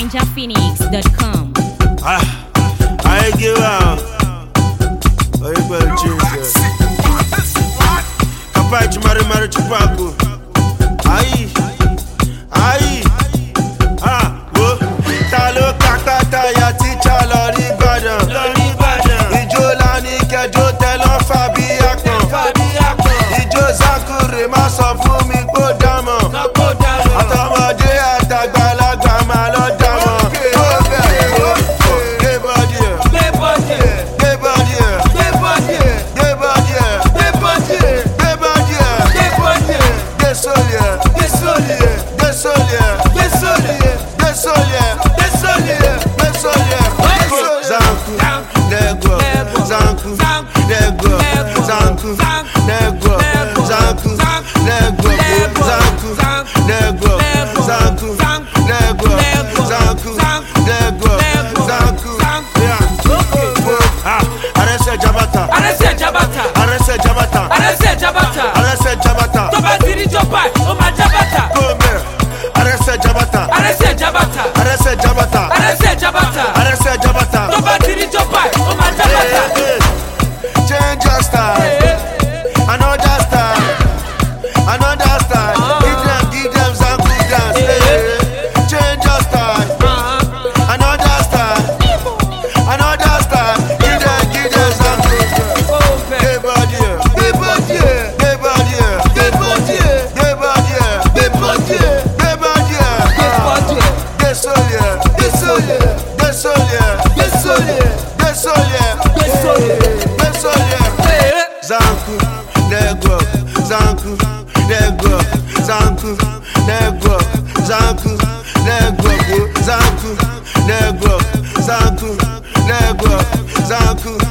NinjaPhoenix.com. I give out. Oh, you better choose. Kapai chumari chupaku. Aye. Wo. Talo kakata ya teacher lori Ibadan. Ijo lani kejo telo Fabi Akon. Ijo Zakure ma sọ fún mi kó dámọ̀. Àtọmọdé àtàgbàlagbà máa lọ dámọ̀. Jabata. Toba tiri jopa, o ma jabata. Come here. Arese Jabata. Toba tiri jopa, o ma jabata. Change your style. Another style. Give them some good dance. Change your style. Another style. Give them some good dance. Hey body. Zanku,